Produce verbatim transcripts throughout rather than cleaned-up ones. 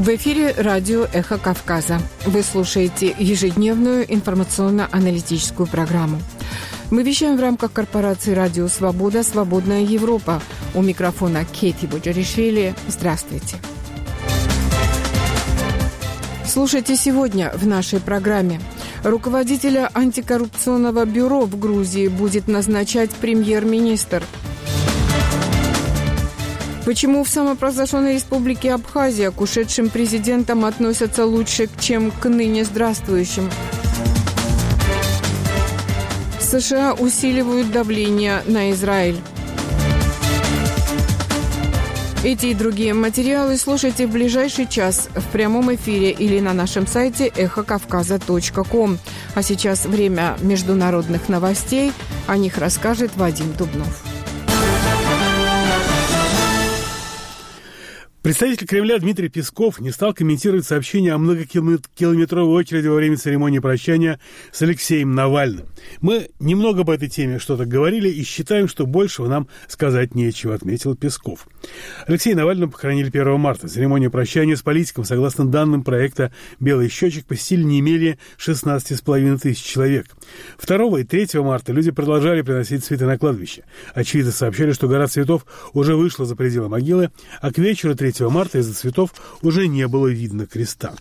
В эфире радио «Эхо Кавказа». Вы слушаете ежедневную информационно-аналитическую программу. Мы вещаем в рамках корпорации «Радио Свобода. Свободная Европа». У микрофона Кейти Боджаришвили. Здравствуйте. Слушайте сегодня в нашей программе. Руководителя антикоррупционного бюро в Грузии будет назначать премьер-министр. Почему в самопровозглашенной республике Абхазия к ушедшим президентам относятся лучше, чем к ныне здравствующим? США усиливают давление на Израиль. Эти и другие материалы слушайте в ближайший час в прямом эфире или на нашем сайте эхо кавказа точка ком. А сейчас время международных новостей. О них расскажет Вадим Дубнов. Представитель Кремля Дмитрий Песков не стал комментировать сообщение о многокилометровой очереди во время церемонии прощания с Алексеем Навальным. Мы немного по этой теме что-то говорили и считаем, что большего нам сказать нечего, отметил Песков. Алексея Навального похоронили первого марта. Церемонию прощания с политиком, согласно данным проекта «Белый счетчик», посетили не менее шестнадцать с половиной тысяч человек. второго и третьего марта люди продолжали приносить цветы на кладбище. Очевидцы сообщали, что гора цветов уже вышла за пределы могилы, а к вечеру третьего марта из-за цветов уже не было видно креста.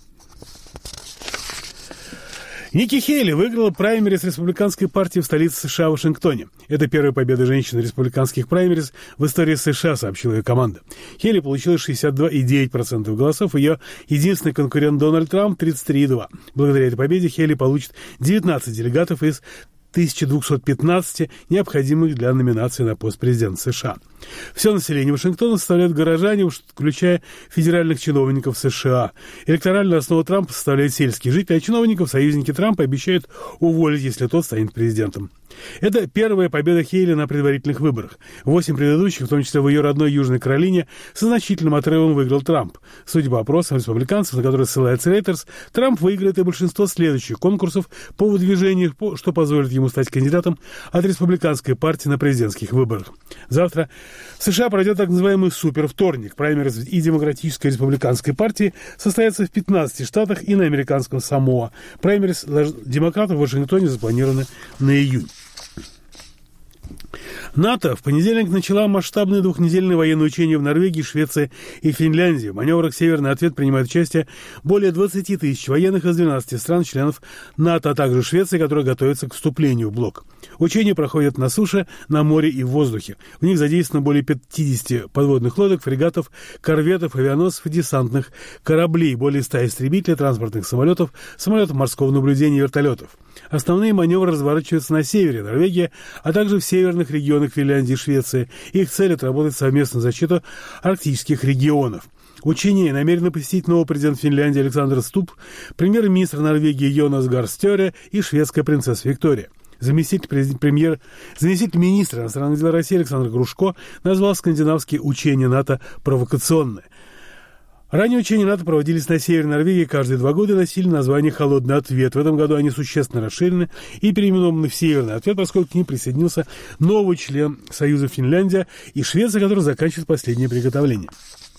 Ники Хейли выиграла праймериз республиканской партии в столице США, Вашингтоне. Это первая победа женщины в республиканских праймериз в истории США, сообщила ее команда. Хейли получила шестьдесят два и девять десятых процента голосов, ее единственный конкурент Дональд Трамп тридцать три и два десятых процента. Благодаря этой победе Хейли получит девятнадцать делегатов из тысяча двести пятнадцать необходимых для номинации на пост президента США. Все население Вашингтона составляют горожане, включая федеральных чиновников США. Электоральную основу Трампа составляют сельские жители, а чиновников союзники Трампа обещают уволить, если тот станет президентом. Это первая победа Хейли на предварительных выборах. Восемь предыдущих, в том числе в ее родной Южной Каролине, со значительным отрывом выиграл Трамп. Судя по опросам республиканцев, на которые ссылается Рейтерс, Трамп выиграет и большинство следующих конкурсов по выдвижению, что позволит ему стать кандидатом от республиканской партии на президентских выборах. Завтра в США пройдет так называемый супервторник. Праймериз и демократической и республиканской партии состоятся в пятнадцати штатах и на американском Самоа. Праймериз демократов в Вашингтоне запланированы на июнь. НАТО в понедельник начала масштабные двухнедельные военные учения в Норвегии, Швеции и Финляндии. В маневрах «Северный ответ» принимают участие более двадцати тысяч военных из двенадцати стран-членов НАТО, а также Швеции, которая готовится к вступлению в блок. Учения проходят на суше, на море и в воздухе. В них задействовано более пятидесяти подводных лодок, фрегатов, корветов, авианосцев и десантных кораблей, более ста истребителей, транспортных самолетов, самолетов морского наблюдения и вертолетов. Основные маневры разворачиваются на севере Норвегии, а также в северных регионах Финляндии и Швеции. Их цель – отработать совместную защиту арктических регионов. Учения намерены посетить новый президент Финляндии Александр Стуб, премьер-министр Норвегии Йонас Гар Стёре и шведская принцесса Виктория. Заместитель, премьер, заместитель министра иностранных дел России Александр Грушко назвал скандинавские учения НАТО провокационные. Ранее учения НАТО проводились на севере Норвегии каждые два года и носили название «Холодный ответ». В этом году они существенно расширены и переименованы в «Северный ответ», поскольку к ним присоединился новый член Союза Финляндия и Швеция, который заканчивает последнее приготовление.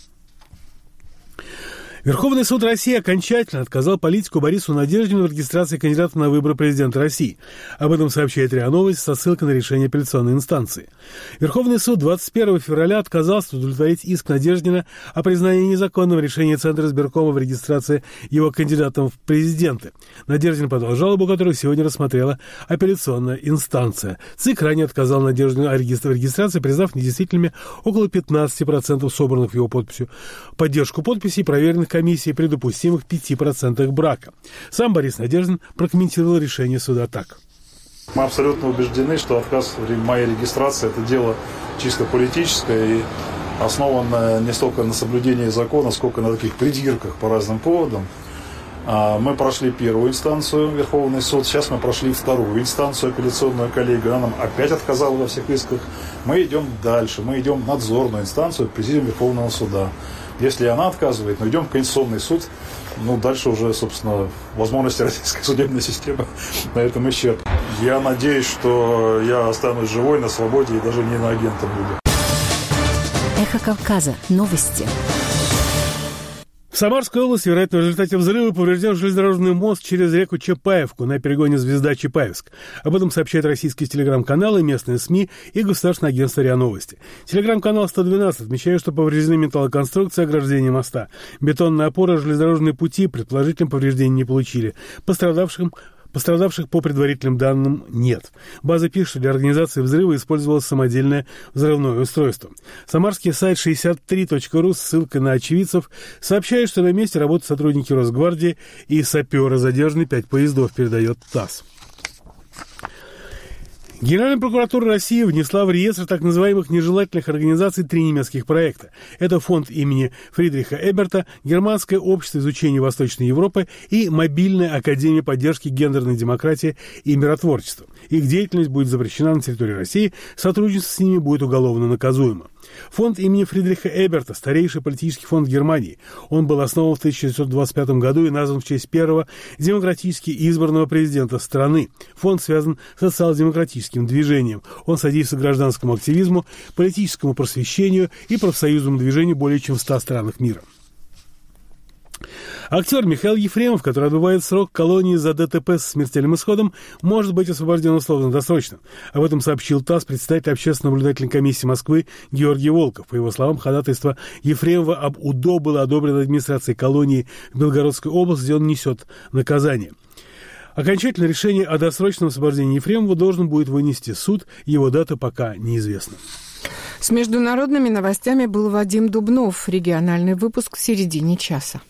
Верховный суд России окончательно отказал политику Борису Надеждину в регистрации кандидата на выборы президента России. Об этом сообщает РИА Новости со ссылкой на решение апелляционной инстанции. Верховный суд двадцать первого февраля отказался удовлетворить иск Надеждина о признании незаконного решения Центра избиркома в регистрации его кандидатом в президенты. Надеждин подал жалобу, которую сегодня рассмотрела апелляционная инстанция. ЦИК ранее отказал Надеждину о регистрации, признав недействительными около пятнадцати процентов собранных в его подписью поддержку подписей, проверенных комиссии при допустимых пяти процентах брака. Сам Борис Надеждин прокомментировал решение суда так. Мы абсолютно убеждены, что отказ в моей регистрации – это дело чисто политическое и основанное не столько на соблюдении закона, сколько на таких придирках по разным поводам. Мы прошли первую инстанцию, Верховный суд, сейчас мы прошли вторую инстанцию, апелляционную коллегию, она нам опять отказала во всех исках. Мы идем дальше, мы идем в надзорную инстанцию, президиум Верховного суда. Если она отказывает, мы идем в Конституционный суд, ну, дальше уже, собственно, возможности российской судебной системы на этом исчерпаны. Я надеюсь, что я останусь живой, на свободе и даже не иноагентом буду. Эхо Кавказа. Новости. В Самарской области, вероятно, в результате взрыва поврежден железнодорожный мост через реку Чапаевку на перегоне Звезда-Чапаевск. Об этом сообщают российские телеграм-каналы, местные СМИ и государственное агентство РИА Новости. Телеграм-канал сто двенадцать отмечает, что повреждены металлоконструкции ограждения моста. Бетонная опора, железнодорожные пути, предположительно, повреждений не получили. Пострадавшим Пострадавших, по предварительным данным, нет. База пишет, что для организации взрыва использовалось самодельное взрывное устройство. Самарский сайт шестьдесят три точка ру с ссылкой на очевидцев сообщает, что на месте работают сотрудники Росгвардии и саперы. Задержаны пять поездов, передает ТАСС. Генеральная прокуратура России внесла в реестр так называемых нежелательных организаций три немецких проекта. Это фонд имени Фридриха Эберта, Германское общество изучения Восточной Европы и Мобильная академия поддержки гендерной демократии и миротворчества. Их деятельность будет запрещена на территории России, сотрудничество с ними будет уголовно наказуемо. Фонд имени Фридриха Эберта – старейший политический фонд Германии. Он был основан в тысяча девятьсот двадцать пятом году и назван в честь первого демократически избранного президента страны. Фонд связан с социал-демократическим движением. Он содействует гражданскому активизму, политическому просвещению и профсоюзному движению более чем в ста странах мира. Актер Михаил Ефремов, который отбывает срок колонии за ДТП с смертельным исходом, может быть освобожден условно-досрочно. Об этом сообщил ТАСС представитель Общественно-наблюдательной комиссии Москвы Георгий Волков. По его словам, ходатайство Ефремова об УДО было одобрено администрацией колонии в Белгородской области, где он несет наказание. Окончательное решение о досрочном освобождении Ефремова должен будет вынести суд, его дата пока неизвестна. С международными новостями был Вадим Дубнов. Региональный выпуск в середине часа.